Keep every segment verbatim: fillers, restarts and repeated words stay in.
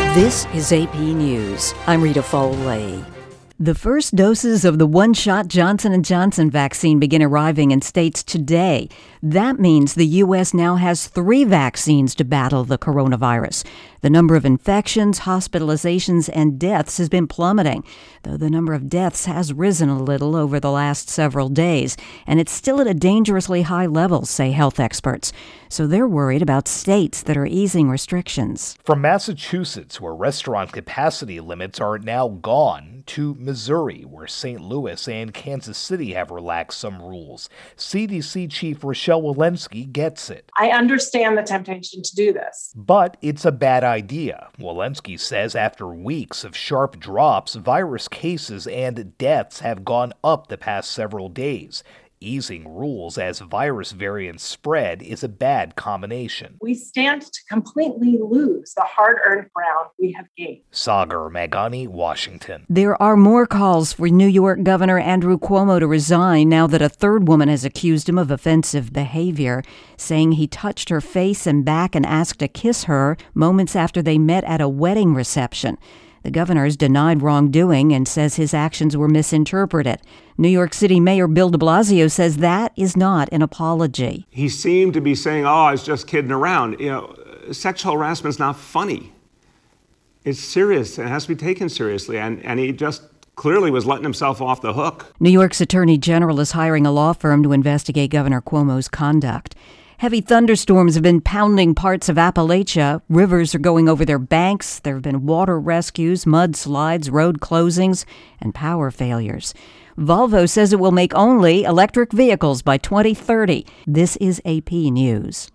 This is A P News. I'm Rita Foley. The first doses of the one-shot Johnson and Johnson vaccine begin arriving in states today. That means the U S now has three vaccines to battle the coronavirus. The number of infections, hospitalizations, and deaths has been plummeting, though the number of deaths has risen a little over the last several days, and it's still at a dangerously high level, say health experts. So they're worried about states that are easing restrictions. From Massachusetts, where restaurant capacity limits are now gone, to Missouri, where Saint Louis and Kansas City have relaxed some rules, C D C Chief Rochelle Walensky gets it. I understand the temptation to do this. But it's a bad idea. Walensky says after weeks of sharp drops, virus cases and deaths have gone up the past several days. Easing rules as virus variants spread is a bad combination. We stand to completely lose the hard-earned ground we have gained. Sagar Meghani, Washington. There are more calls for New York Governor Andrew Cuomo to resign now that a third woman has accused him of offensive behavior, saying he touched her face and back and asked to kiss her moments after they met at a wedding reception. The governor has denied wrongdoing and says his actions were misinterpreted. New York City Mayor Bill de Blasio says that is not an apology. He seemed to be saying, oh, I was just kidding around. You know, sexual harassment is not funny. It's serious. It has to be taken seriously. And, and he just clearly was letting himself off the hook. New York's Attorney General is hiring a law firm to investigate Governor Cuomo's conduct. Heavy thunderstorms have been pounding parts of Appalachia. Rivers are going over their banks. There have been water rescues, mudslides, road closings, and power failures. Volvo says it will make only electric vehicles by twenty thirty. This is A P News.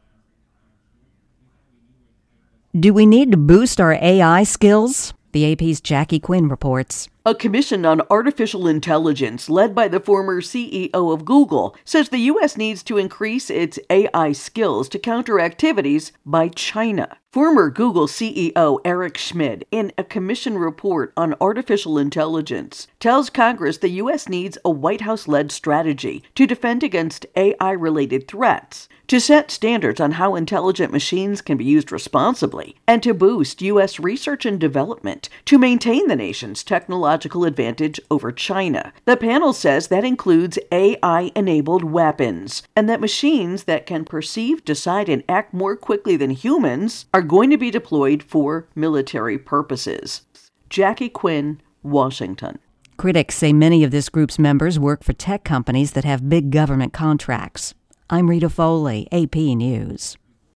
Do we need to boost our A I skills? The A P's Jackie Quinn reports. A commission on artificial intelligence, led by the former C E O of Google, says the U S needs to increase its A I skills to counter activities by China. Former Google C E O Eric Schmidt, in a commission report on artificial intelligence, tells Congress the U S needs a White House-led strategy to defend against A I-related threats, to set standards on how intelligent machines can be used responsibly, and to boost U S research and development to maintain the nation's technological advantage over China. The panel says that includes A I-enabled weapons, and that machines that can perceive, decide, and act more quickly than humans are going to be deployed for military purposes. Jackie Quinn, Washington. Critics say many of this group's members work for tech companies that have big government contracts. I'm Rita Foley, A P News.